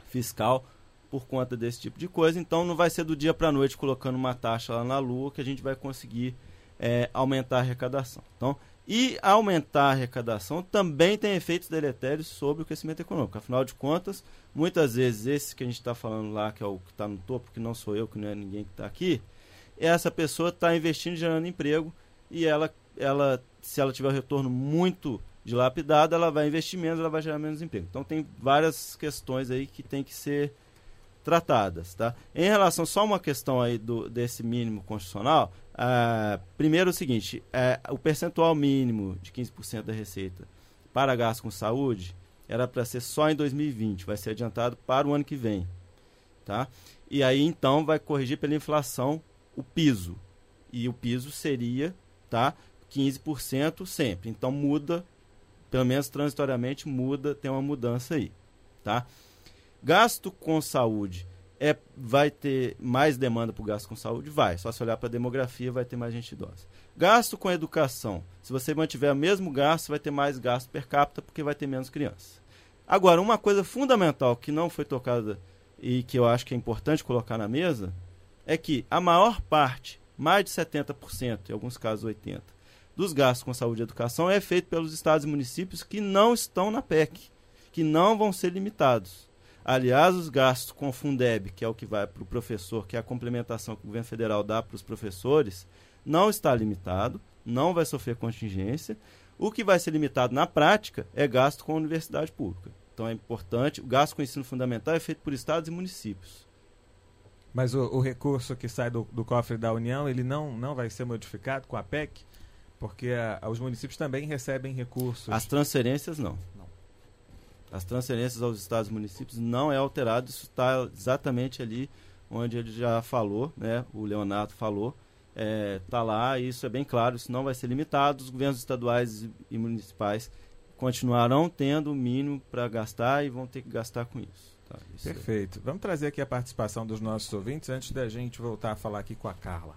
fiscal por conta desse tipo de coisa. Então não vai ser do dia para a noite colocando uma taxa lá na lua que a gente vai conseguir é, aumentar a arrecadação. Então, e aumentar a arrecadação também tem efeitos deletérios sobre o crescimento econômico. Afinal de contas, muitas vezes esse que a gente está falando lá, que é o que está no topo, que não sou eu, que não é ninguém que está aqui, essa pessoa está investindo e gerando emprego e ela, ela, se ela tiver um retorno muito dilapidado, ela vai investir menos, ela vai gerar menos emprego. Então tem várias questões aí que tem que ser tratadas, tá? Em relação só uma questão aí do, desse mínimo constitucional, ah, primeiro é o seguinte, é, o percentual mínimo de quinze por cento da receita para gasto com saúde era para ser só em dois mil e vinte, vai ser adiantado para o ano que vem, tá? E aí então vai corrigir pela inflação o piso, e o piso seria, tá, quinze por cento sempre, então muda, pelo menos transitoriamente muda, tem uma mudança aí, tá? Gasto com saúde, é, vai ter mais demanda para o gasto com saúde? Vai, só se olhar para a demografia vai ter mais gente idosa. Gasto com educação, se você mantiver o mesmo gasto, vai ter mais gasto per capita porque vai ter menos crianças. Agora, uma coisa fundamental que não foi tocada e que eu acho que é importante colocar na mesa, é que a maior parte, mais de setenta por cento, em alguns casos oitenta por cento, dos gastos com saúde e educação é feito pelos estados e municípios que não estão na P E C, que não vão ser limitados. Aliás, os gastos com Fundeb, que é o que vai para o professor, que é a complementação que o governo federal dá para os professores, não está limitado, não vai sofrer contingência. O que vai ser limitado na prática é gasto com a universidade pública. Então é importante, o gasto com o ensino fundamental é feito por estados e municípios. Mas o, o recurso que sai do, do cofre da União, ele não, não vai ser modificado com a P E C? Porque a, os municípios também recebem recursos. As transferências não. As transferências aos estados e municípios não é alterado, isso está exatamente ali onde ele já falou, né? O Leonardo falou, está é, lá, e isso é bem claro, isso não vai ser limitado, os governos estaduais e municipais continuarão tendo o mínimo para gastar e vão ter que gastar com isso. Tá? Isso Perfeito. É. Vamos trazer aqui a participação dos nossos ouvintes antes da gente voltar a falar aqui com a Carla.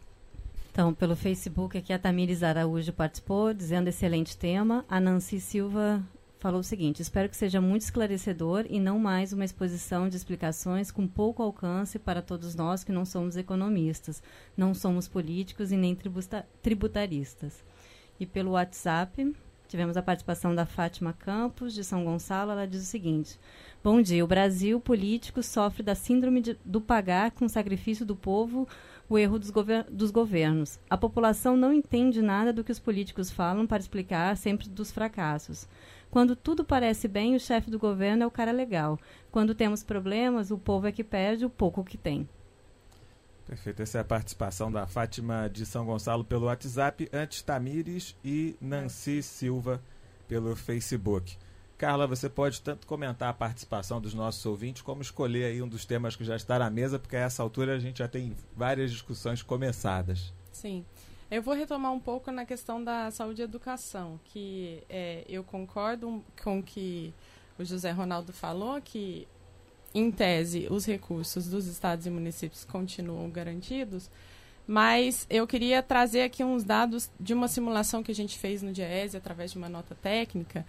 Então, pelo Facebook aqui a Tamires Araújo participou, dizendo excelente tema. A Nancy Silva falou o seguinte: espero que seja muito esclarecedor e não mais uma exposição de explicações com pouco alcance para todos nós que não somos economistas, não somos políticos e nem tributa- tributaristas. E pelo WhatsApp, tivemos a participação da Fátima Campos, de São Gonçalo. Ela diz o seguinte: bom dia, o Brasil político sofre da síndrome de, do pagar com sacrifício do povo o erro dos, gover- dos governos. A população não entende nada do que os políticos falam para explicar sempre dos fracassos. Quando tudo parece bem, o chefe do governo é o cara legal. Quando temos problemas, o povo é que perde o pouco que tem. Perfeito. Essa é a participação da Fátima de São Gonçalo pelo WhatsApp, antes Tamires e Nancy Silva pelo Facebook. Carla, você pode tanto comentar a participação dos nossos ouvintes, como escolher aí um dos temas que já está na mesa, porque a essa altura a gente já tem várias discussões começadas. Sim. Eu vou retomar um pouco na questão da saúde e educação, que é, eu concordo com o que o José Ronaldo falou, que, em tese, os recursos dos estados e municípios continuam garantidos, mas eu queria trazer aqui uns dados de uma simulação que a gente fez no DIEESE, através de uma nota técnica,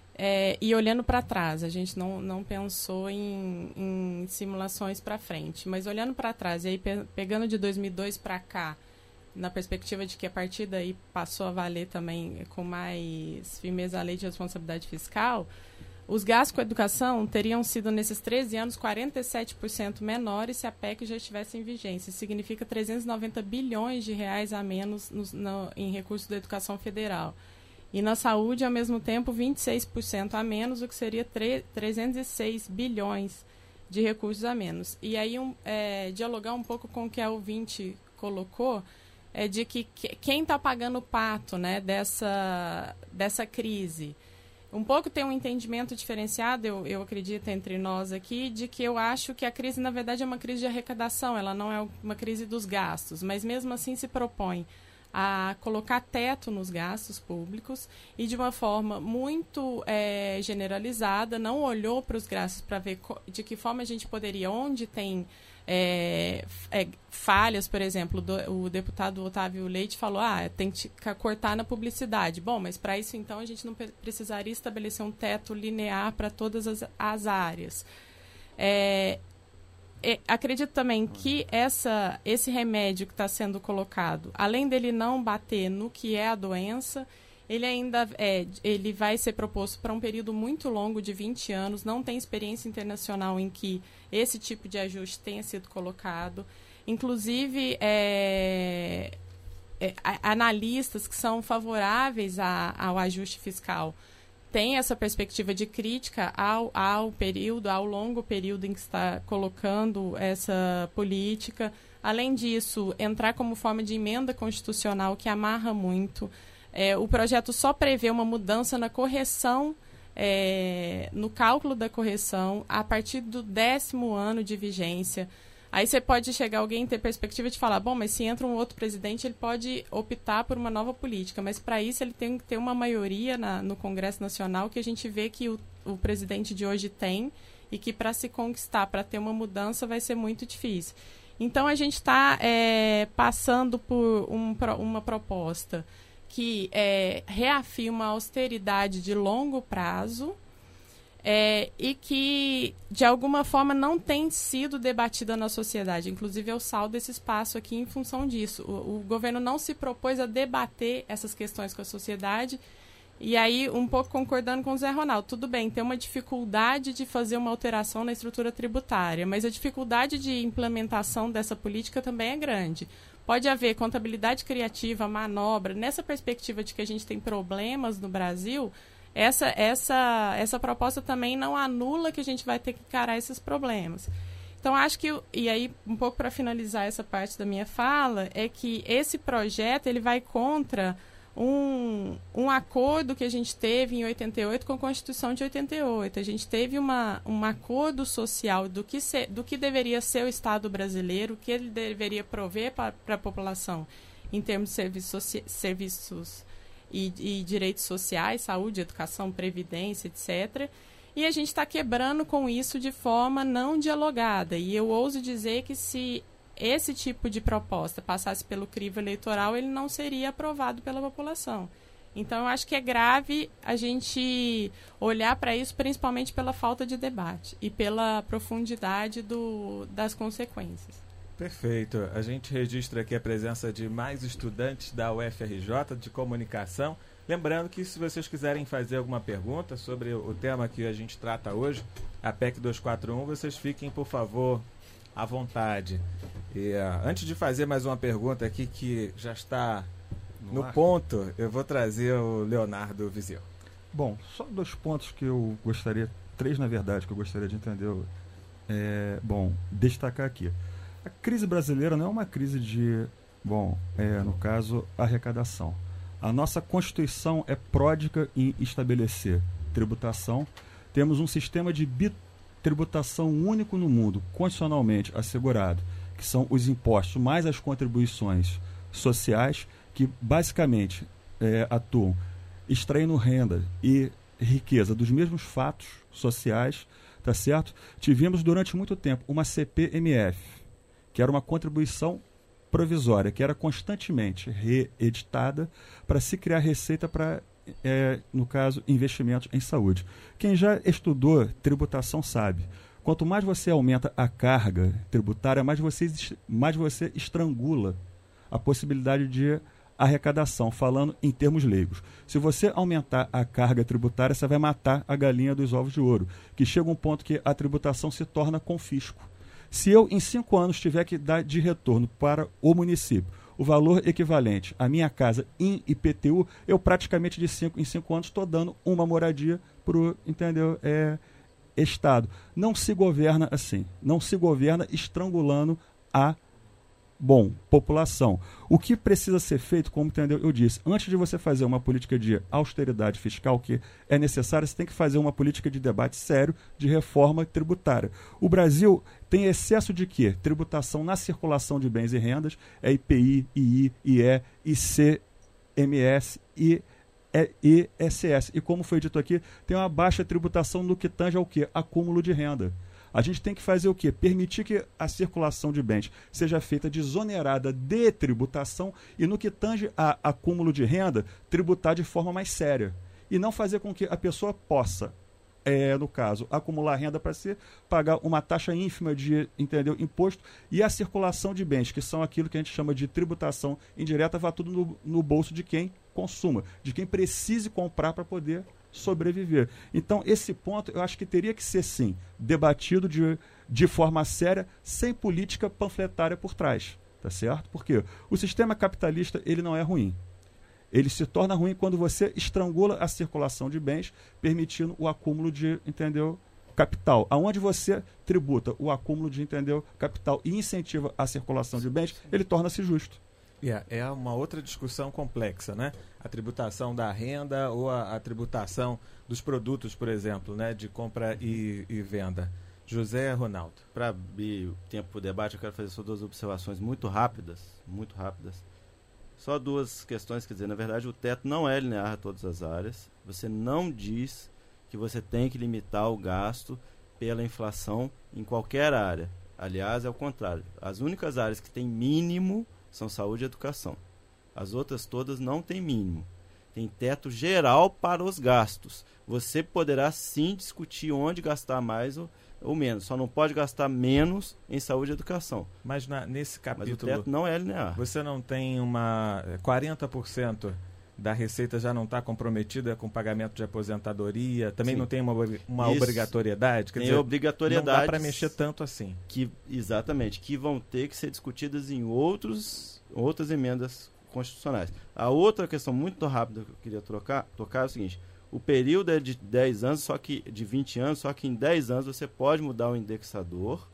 é, e olhando para trás. A gente não, não pensou em, em simulações para frente, mas olhando para trás, e aí pe- pegando de dois mil e dois para cá, na perspectiva de que a partir daí passou a valer também com mais firmeza a lei de responsabilidade fiscal, os gastos com a educação teriam sido, nesses treze anos, quarenta e sete por cento menores se a P E C já estivesse em vigência. Isso significa trezentos e noventa bilhões de reais a menos no, no, em recursos da educação federal. E na saúde, ao mesmo tempo, vinte e seis por cento a menos, o que seria trezentos e seis bilhões de recursos a menos. E aí, um, é, dialogar um pouco com o que a ouvinte colocou, é de que, que quem está pagando o pato, né, dessa, dessa crise. Um pouco tem um entendimento diferenciado, eu, eu acredito, entre nós aqui, de que eu acho que a crise, na verdade, é uma crise de arrecadação, ela não é uma crise dos gastos, mas mesmo assim se propõe a colocar teto nos gastos públicos e de uma forma muito é, generalizada, não olhou para os gastos para ver de que forma a gente poderia, onde tem é, é, falhas, por exemplo, do, o deputado Otávio Leite falou, ah, tem que cortar na publicidade. Bom, mas para isso então a gente não precisaria estabelecer um teto linear para todas as, as áreas. É, é, acredito também que essa, esse remédio que está sendo colocado, além dele não bater no que é a doença, ele ainda é, ele vai ser proposto para um período muito longo de vinte anos, não tem experiência internacional em que esse tipo de ajuste tenha sido colocado. Inclusive, é, é, analistas que são favoráveis a, ao ajuste fiscal têm essa perspectiva de crítica ao, ao período, ao longo período em que está colocando essa política. Além disso, entrar como forma de emenda constitucional que amarra muito. É, o projeto só prevê uma mudança na correção, é, no cálculo da correção, a partir do décimo ano de vigência. Aí você pode chegar alguém e ter perspectiva de falar, bom, mas se entra um outro presidente, ele pode optar por uma nova política. Mas para isso ele tem que ter uma maioria na, no Congresso Nacional, que a gente vê que o, o presidente de hoje tem, e que para se conquistar, para ter uma mudança, vai ser muito difícil. Então a gente está é, passando por um, uma proposta que é, reafirma a austeridade de longo prazo é, e que, de alguma forma, não tem sido debatida na sociedade. Inclusive, eu saldo esse espaço aqui em função disso. O, o governo não se propôs a debater essas questões com a sociedade. E aí, um pouco concordando com o Zé Ronaldo, tudo bem, tem uma dificuldade de fazer uma alteração na estrutura tributária, mas a dificuldade de implementação dessa política também é grande. Pode haver contabilidade criativa, manobra. Nessa perspectiva de que a gente tem problemas no Brasil, essa, essa, essa proposta também não anula que a gente vai ter que encarar esses problemas. Então, acho que, e aí, um pouco para finalizar essa parte da minha fala, é que esse projeto ele vai contra um, um acordo que a gente teve em oitenta e oito com a Constituição de oitenta e oito. A gente teve uma, um acordo social do que, se, do que deveria ser o Estado brasileiro, o que ele deveria prover para a população em termos de serviços, serviços e, e direitos sociais, saúde, educação, previdência, etcétera. E a gente está quebrando com isso de forma não dialogada. E eu ouso dizer que se esse tipo de proposta passasse pelo crivo eleitoral, ele não seria aprovado pela população. Então, eu acho que é grave a gente olhar para isso, principalmente pela falta de debate e pela profundidade do, das consequências. Perfeito. A gente registra aqui a presença de mais estudantes da U F R J de comunicação. Lembrando que, se vocês quiserem fazer alguma pergunta sobre o tema que a gente trata hoje, a P E C duzentos e quarenta e um, vocês fiquem, por favor, à vontade. E, uh, antes de fazer mais uma pergunta aqui que já está no, no ponto, eu vou trazer o Leonardo Vizeu. Bom, só dois pontos que eu gostaria, três na verdade, que eu gostaria de entender, é, bom, destacar aqui. A crise brasileira não é uma crise de, bom, é, no caso, arrecadação. A nossa Constituição é pródiga em estabelecer tributação. Temos um sistema de bitributação único no mundo, constitucionalmente assegurado, que são os impostos mais as contribuições sociais, que basicamente é, atuam extraindo renda e riqueza dos mesmos fatos sociais, tá certo? Tivemos durante muito tempo uma C P M F, que era uma contribuição provisória, que era constantemente reeditada para se criar receita para, é, no caso, investimentos em saúde. Quem já estudou tributação sabe, quanto mais você aumenta a carga tributária, mais você, mais você estrangula a possibilidade de arrecadação, falando em termos leigos. Se você aumentar a carga tributária, você vai matar a galinha dos ovos de ouro, que chega um ponto que a tributação se torna confisco. Se eu, em cinco anos, tiver que dar de retorno para o município o valor equivalente à minha casa em I P T U, eu praticamente de cinco em cinco anos estou dando uma moradia para o, entendeu? É, Estado. Não se governa assim. Não se governa estrangulando a, bom, população. O que precisa ser feito, como entendeu, eu disse, antes de você fazer uma política de austeridade fiscal que é necessária, você tem que fazer uma política de debate sério de reforma tributária. O Brasil tem excesso de quê? Tributação na circulação de bens e rendas, é I P I, I I, I E, I C M S e I S S. E como foi dito aqui, tem uma baixa tributação no que tange ao quê? Acúmulo de renda. A gente tem que fazer o quê? Permitir que a circulação de bens seja feita desonerada de tributação e no que tange a acúmulo de renda, tributar de forma mais séria. E não fazer com que a pessoa possa é, no caso, acumular renda para si, pagar uma taxa ínfima de, entendeu, imposto, e a circulação de bens, que são aquilo que a gente chama de tributação indireta, vai tudo no, no bolso de quem consuma, de quem precise comprar para poder sobreviver. Então, esse ponto, eu acho que teria que ser, sim, debatido de, de forma séria, sem política panfletária por trás, tá certo? Porque o sistema capitalista, ele não é ruim. Ele se torna ruim quando você estrangula a circulação de bens, permitindo o acúmulo de, entendeu, capital. Aonde você tributa o acúmulo de, entendeu, capital e incentiva a circulação de bens, ele torna-se justo. Yeah, é uma outra discussão complexa, né? A tributação da renda ou a, a tributação dos produtos, por exemplo, né? De compra e, e venda. José Ronaldo. Para abrir o tempo para o debate, eu quero fazer só duas observações muito rápidas, muito rápidas. Só duas questões, quer dizer, na verdade o teto não é linear a todas as áreas. Você não diz que você tem que limitar o gasto pela inflação em qualquer área. Aliás, é o contrário. As únicas áreas que têm mínimo são saúde e educação. As outras todas não têm mínimo. Tem teto geral para os gastos. Você poderá sim discutir onde gastar mais ou, ou menos. Só não pode gastar menos em saúde e educação. Mas na, nesse capítulo... Mas o teto não é linear. Você não tem uma... quarenta por cento da receita já não está comprometida com pagamento de aposentadoria? Também sim. Não tem uma, uma obrigatoriedade? Quer tem dizer, obrigatoriedade. Não dá para mexer tanto assim. Que, exatamente. Que vão ter que ser discutidas em outros, outras emendas constitucionais. A outra questão muito rápida que eu queria trocar, tocar é o seguinte: o período é de dez anos, só que de vinte anos, só que em dez anos você pode mudar o indexador.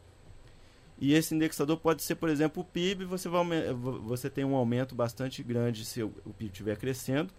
E esse indexador pode ser, por exemplo, o P I B, você, vai, você tem um aumento bastante grande se o, o P I B estiver crescendo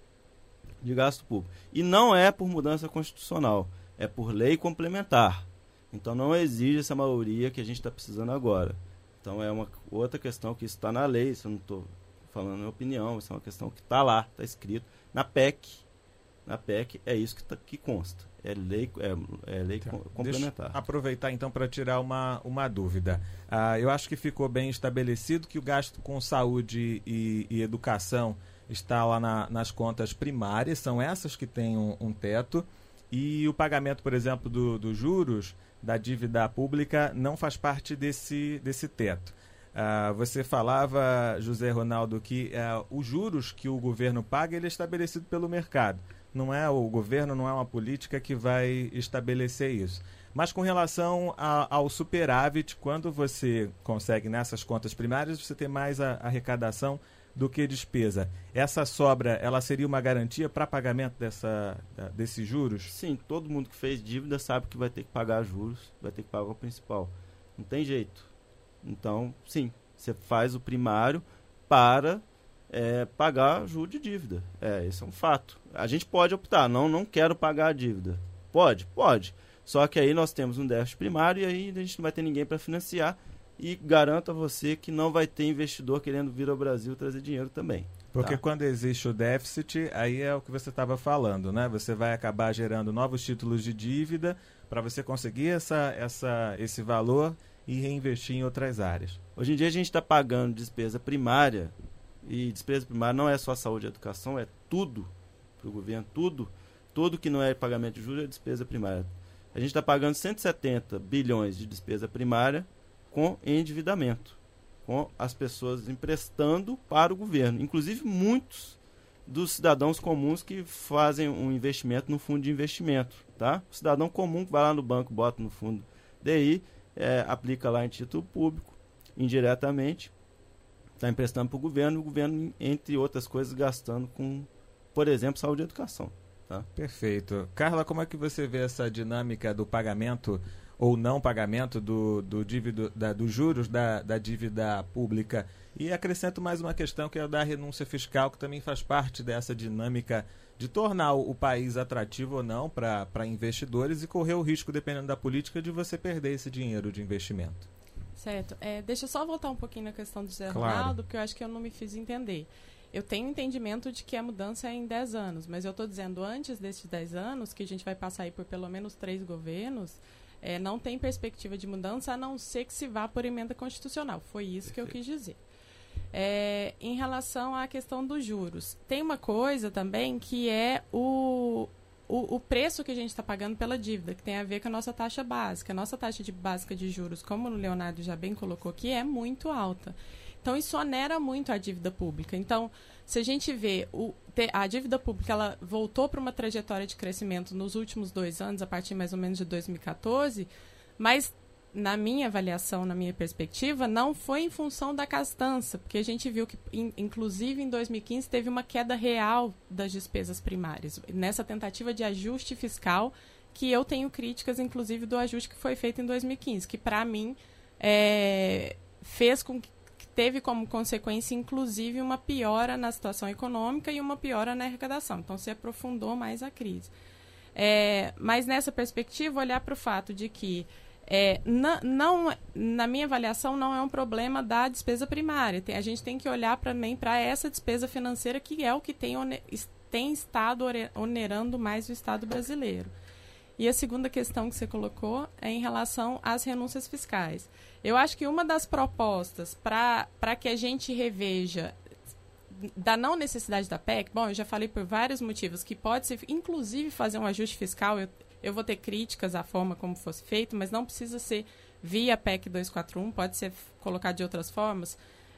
de gasto público. E não é por mudança constitucional, é por lei complementar. Então não exige essa maioria que a gente está precisando agora. Então é uma outra questão que está na lei, isso eu não estou falando minha opinião, isso é uma questão que está lá, está escrito. Na P E C, na P E C é isso que, tá, que consta. É lei, é, é lei tá. complementar. Deixa aproveitar então para tirar uma, uma dúvida. Ah, eu acho que ficou bem estabelecido que o gasto com saúde e, e educação está lá na, nas contas primárias, são essas que têm um, um teto, e o pagamento, por exemplo, dos do juros da dívida pública não faz parte desse, desse teto. Ah, você falava, José Ronaldo, que ah, os juros que o governo paga ele é estabelecido pelo mercado. Não é o governo, não é uma política que vai estabelecer isso. Mas com relação a, ao superávit, quando você consegue nessas contas primárias, você tem mais a, a arrecadação do que despesa. Essa sobra, ela seria uma garantia para pagamento dessa, da, desses juros? Sim, todo mundo que fez dívida sabe que vai ter que pagar juros, vai ter que pagar o principal. Não tem jeito. Então, sim, você faz o primário para... É, pagar juros de dívida. É, esse é um fato. A gente pode optar, não, não quero pagar a dívida. Pode? Pode. Só que aí nós temos um déficit primário e aí a gente não vai ter ninguém para financiar, e garanto a você que não vai ter investidor querendo vir ao Brasil trazer dinheiro também. Porque tá? Quando existe o déficit, aí é o que você estava falando, né? Você vai acabar gerando novos títulos de dívida para você conseguir essa, essa, esse valor e reinvestir em outras áreas. Hoje em dia a gente está pagando despesa primária. E despesa primária não é só saúde e educação, é tudo para o governo, tudo, tudo que não é pagamento de juros é despesa primária. A gente está pagando cento e setenta bilhões de despesa primária com endividamento, com as pessoas emprestando para o governo, inclusive muitos dos cidadãos comuns que fazem um investimento no fundo de investimento. Tá? O cidadão comum que vai lá no banco, bota no fundo D I, é, aplica lá em título público, indiretamente, está emprestando para o governo, e o governo, entre outras coisas, gastando com, por exemplo, saúde e educação. Tá? Perfeito. Carla, como é que você vê essa dinâmica do pagamento ou não pagamento do, do dívida, da, dos juros da, da dívida pública? E acrescento mais uma questão, que é a da renúncia fiscal, que também faz parte dessa dinâmica de tornar o, o país atrativo ou não para investidores e correr o risco, dependendo da política, de você perder esse dinheiro de investimento. Certo. É, deixa eu só voltar um pouquinho na questão do Zé Claro. Ronaldo, porque eu acho que eu não me fiz entender. Eu tenho entendimento de que a mudança é em dez anos, mas eu estou dizendo, antes desses dez anos, que a gente vai passar aí por pelo menos três governos, é, não tem perspectiva de mudança, a não ser que se vá por emenda constitucional. Foi isso Perfeito. que eu quis dizer. É, em relação à questão dos juros, tem uma coisa também que é o, o, o preço que a gente está pagando pela dívida, que tem a ver com a nossa taxa básica. A nossa taxa de básica de juros, como o Leonardo já bem colocou aqui, é muito alta. Então, isso onera muito a dívida pública. Então, se a gente vê, o, a dívida pública ela voltou para uma trajetória de crescimento nos últimos dois anos, a partir mais ou menos de dois mil e quatorze, mas, na minha avaliação, na minha perspectiva, não foi em função da gastança, porque a gente viu que, in, inclusive, em dois mil e quinze, teve uma queda real das despesas primárias, nessa tentativa de ajuste fiscal, que eu tenho críticas, inclusive, do ajuste que foi feito em dois mil e quinze, que, para mim, é, fez com que teve como consequência, inclusive, uma piora na situação econômica e uma piora na arrecadação. Então, se aprofundou mais a crise. É, mas, nessa perspectiva, olhar para o fato de que, é, na, não, na minha avaliação, não é um problema da despesa primária. Tem, a gente tem que olhar também para essa despesa financeira, que é o que tem, tem estado onerando mais o Estado brasileiro. E a segunda questão que você colocou é em relação às renúncias fiscais. Eu acho que uma das propostas para que a gente reveja da não necessidade da P E C, bom, eu já falei por vários motivos, que pode ser, inclusive, fazer um ajuste fiscal. Eu, eu vou ter críticas à forma como fosse feito, mas não precisa ser via P E C duzentos e quarenta e um, pode ser colocado de outras formas.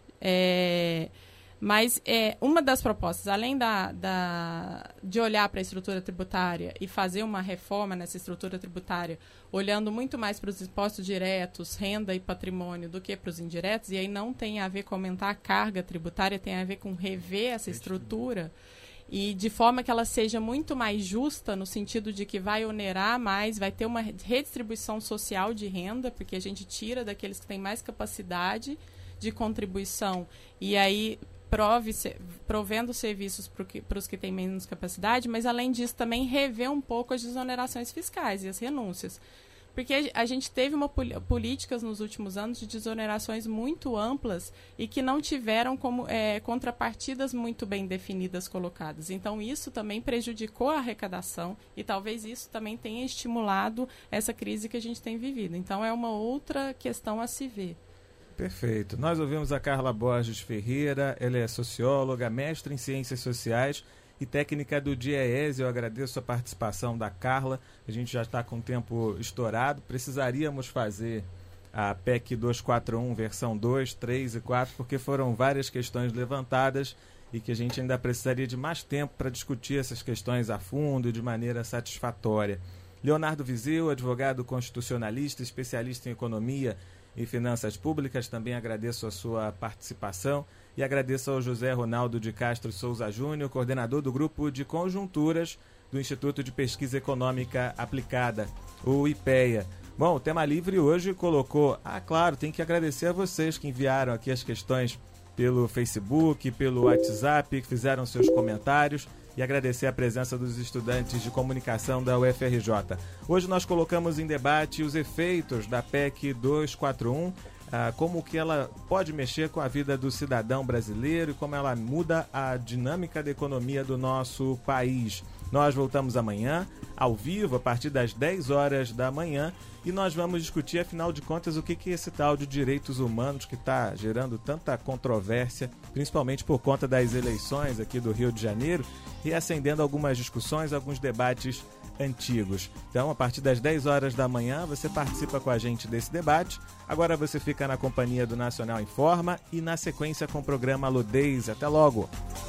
É... Mas é, uma das propostas, além da, da, de olhar para a estrutura tributária e fazer uma reforma nessa estrutura tributária, olhando muito mais para os impostos diretos, renda e patrimônio, do que para os indiretos, e aí não tem a ver com aumentar a carga tributária, tem a ver com rever essa estrutura, e de forma que ela seja muito mais justa, no sentido de que vai onerar mais, vai ter uma redistribuição social de renda, porque a gente tira daqueles que têm mais capacidade de contribuição, e aí prove, provendo serviços para os que têm menos capacidade, mas, além disso, também rever um pouco as desonerações fiscais e as renúncias. Porque a gente teve uma pol- políticas nos últimos anos de desonerações muito amplas e que não tiveram como, é, contrapartidas muito bem definidas colocadas. Então, isso também prejudicou a arrecadação e talvez isso também tenha estimulado essa crise que a gente tem vivido. Então, é uma outra questão a se ver. Perfeito. Nós ouvimos a Carla Borges Ferreira, ela é socióloga, mestre em Ciências Sociais e técnica do DIEESE. Eu agradeço a participação da Carla. A gente já está com o tempo estourado. Precisaríamos fazer a P E C duzentos e quarenta e um, versão dois, três e quatro, porque foram várias questões levantadas e que a gente ainda precisaria de mais tempo para discutir essas questões a fundo e de maneira satisfatória. Leonardo Vizeu, advogado constitucionalista, especialista em economia e finanças públicas, também agradeço a sua participação e agradeço ao José Ronaldo de Castro Souza Júnior, coordenador do Grupo de Conjunturas do Instituto de Pesquisa Econômica Aplicada, o IPEA. Bom, o Tema Livre hoje colocou... Ah, claro, tem que agradecer a vocês que enviaram aqui as questões pelo Facebook, pelo WhatsApp, que fizeram seus comentários, e agradecer a presença dos estudantes de comunicação da U F R J. Hoje nós colocamos em debate os efeitos da P E C duzentos e quarenta e um, ah, como que ela pode mexer com a vida do cidadão brasileiro e como ela muda a dinâmica da economia do nosso país. Nós voltamos amanhã, ao vivo, a partir das dez horas da manhã, e nós vamos discutir, afinal de contas, o que é esse tal de direitos humanos que está gerando tanta controvérsia, principalmente por conta das eleições aqui do Rio de Janeiro, e acendendo algumas discussões, alguns debates antigos. Então, a partir das dez horas da manhã, você participa com a gente desse debate. Agora você fica na companhia do Nacional Informa e, na sequência, com o programa Ludez. Até logo!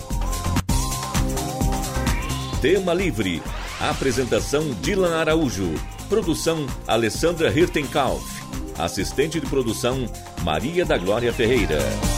Tema Livre. Apresentação Dilan Araújo. Produção Alessandra Hirtenkauf. Assistente de produção Maria da Glória Ferreira.